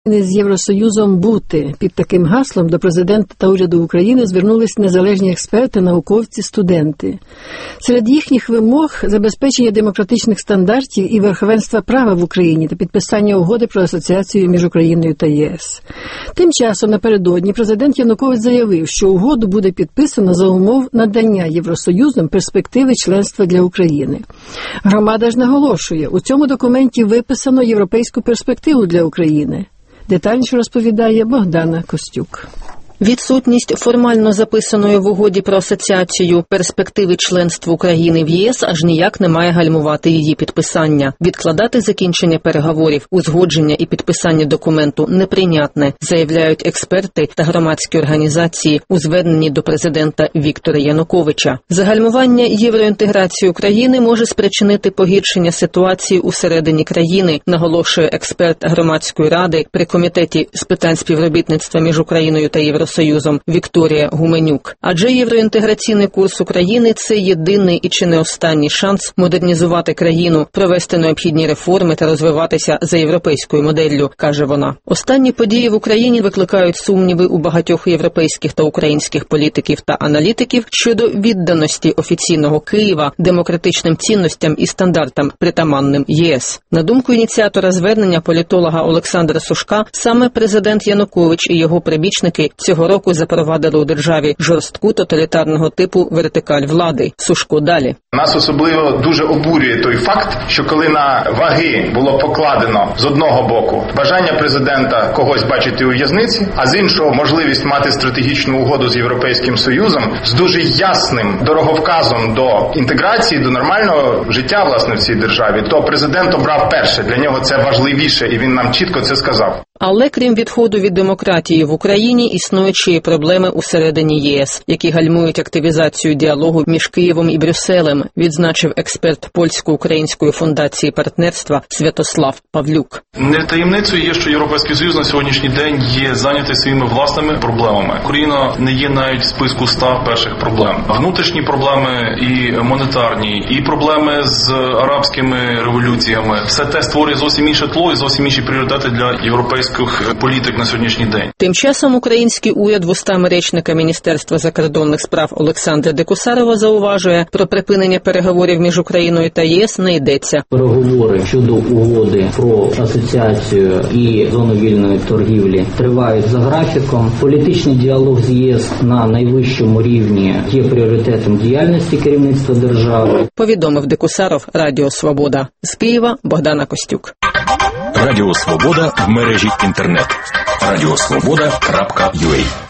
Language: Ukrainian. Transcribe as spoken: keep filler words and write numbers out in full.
з Євросоюзом бути. Під таким гаслом до президента та уряду України звернулись незалежні експерти, науковці, студенти. Серед їхніх вимог – забезпечення демократичних стандартів і верховенства права в Україні та підписання угоди про асоціацію між Україною та ЄС. Тим часом напередодні президент Янукович заявив, що угоду буде підписано за умов надання Євросоюзом перспективи членства для України. Громада ж наголошує, у цьому документі виписано європейську перспективу для України. Детальніше розповідає Богдана Костюк. Відсутність формально записаної в угоді про асоціацію перспективи членства України в ЄС аж ніяк не має гальмувати її підписання. Відкладати закінчення переговорів, узгодження і підписання документу неприйнятне, заявляють експерти та громадські організації у зверненні до президента Віктора Януковича. Загальмування євроінтеграції України може спричинити погіршення ситуації усередині країни, наголошує експерт громадської ради при комітеті з питань співробітництва між Україною та Євросоюзом Союзом Вікторія Гуменюк. Адже євроінтеграційний курс України – це єдиний і чи не останній шанс модернізувати країну, провести необхідні реформи та розвиватися за європейською моделлю, каже вона. Останні події в Україні викликають сумніви у багатьох європейських та українських політиків та аналітиків щодо відданості офіційного Києва демократичним цінностям і стандартам, притаманним ЄС. На думку ініціатора звернення політолога Олександра Сушка, саме президент Янукович і його прибічники цього року запровадили у державі жорстку тоталітарного типу вертикаль влади. Сушко далі. Нас особливо дуже обурює той факт, що коли на ваги було покладено з одного боку бажання президента когось бачити у в'язниці, а з іншого можливість мати стратегічну угоду з Європейським Союзом з дуже ясним дороговказом до інтеграції, до нормального життя, власне, в цій державі, то президент обрав перше. Для нього це важливіше, і він нам чітко це сказав. Але крім відходу від демократії в Україні, існують ще й проблеми усередині ЄС, які гальмують активізацію діалогу між Києвом і Брюсселем, відзначив експерт Польсько-Української фундації партнерства Святослав Павлюк. Не таємницею є, що Європейський Союз на сьогоднішній день є зайнятий своїми власними проблемами. Україна не є навіть в списку ста перших проблем. Внутрішні проблеми і монетарні, і проблеми з арабськими революціями. Все те створює зовсім інше тло і зовсім інші пріоритети для європейських політик на сьогоднішній день. Тим часом український уряд вустами речника Міністерства закордонних справ Олександра Декусарова зауважує, про припинення переговорів між Україною та ЄС не йдеться. Переговори щодо угоди про асоціацію і зону вільної торгівлі тривають за графіком. Політичний діалог з ЄС на найвищому рівні є пріоритетом діяльності керівництва держави. Повідомив Декусаров Радіо Свобода. З Києва Богдана Костюк. Радіо Свобода в мережі інтернет. радіосвобода крапка ю а